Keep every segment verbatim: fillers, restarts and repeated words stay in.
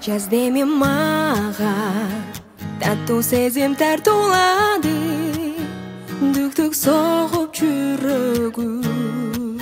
Жаз деме маған, таттуу сезим тартуулады, дүк-дүк соғып жүрөгүм.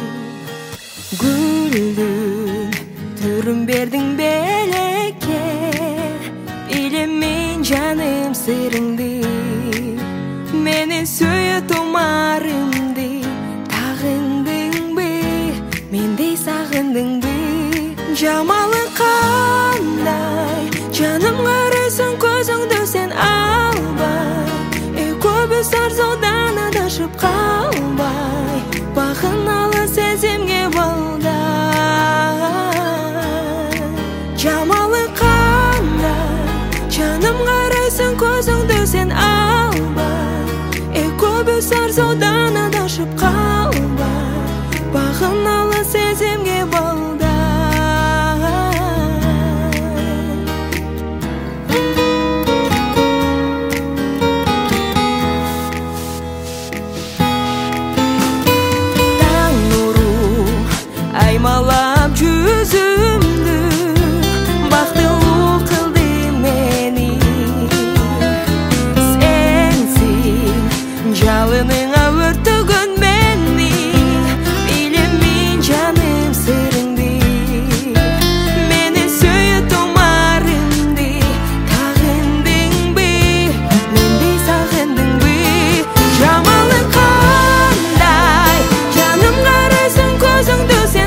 Гүлдүн түрүн бердиң белекке, билем мен жаным сырыңды, менин сүйүү тумарымды тагындыңбы, мендей сагындыңбы? Жамалы кандай, жаным карайсың көзүңдү сен албай, экөөбүз арзудан адашып калбай, багыналы сезимге балдай. Жамалы кандай, жаным карайсың көзүңдү сен албай, экөөбүз арзудан адашып калбай, багыналы сезимге балдай. Аймалап жүзүмдү, бактылуу кылды мени, сенсиң жалыныңа өртөгөн мени, билем мен жаным сырыңды, менин сүйүү тумарымды тагындыңбы, мендей сагындыңбы? Жамалы кандай, жаным карайсың көзүңдү сен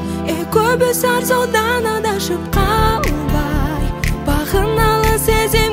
Көбүс арзудан адашып калбай, багыналы сезим